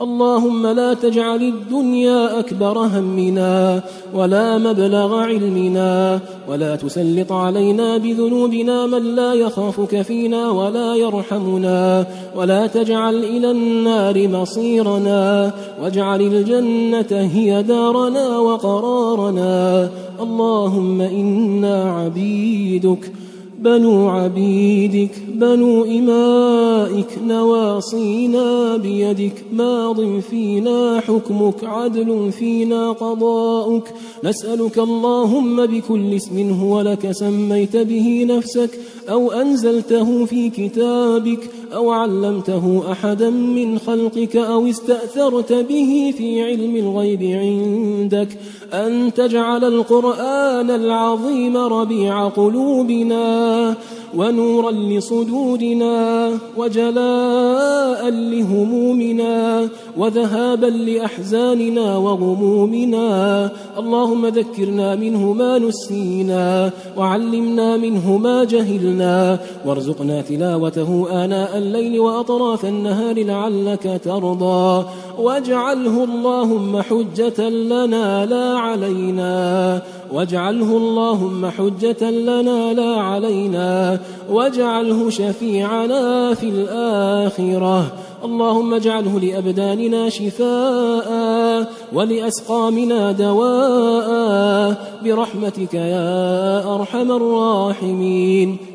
اللهم لا تجعل الدنيا أكبر همنا ولا مبلغ علمنا، ولا تسلط علينا بذنوبنا من لا يخافك فينا ولا يرحمنا، ولا تجعل إلى النار مصيرنا، واجعل الجنة هي دارنا وقرارنا. اللهم إنا عبيدك بنو عبيدك بنو إمائك، نواصينا بيدك، ماض فينا حكمك، عدل فينا قضاؤك. نسألك اللهم بكل اسم هو لك سميت به نفسك أو أنزلته في كتابك أو علمته أحدا من خلقك أو استأثرت به في علم الغيب عندك، أن تجعل القرآن العظيم ربيع قلوبنا ونورا لصدورنا وجلاء لهمومنا وذهابا لأحزاننا وغمومنا. اللهم ذكرنا منه ما نسينا وعلمنا منه ما جهلنا، وارزقنا تلاوته آناء الليل وأطراف النهار لعلك ترضى، واجعله اللهم حجة لنا لا علينا، واجعله اللهم حجة لنا لا علينا، واجعله شفيعنا في الآخرة. اللهم اجعله لأبداننا شفاء ولأسقامنا دواء برحمتك يا أرحم الراحمين.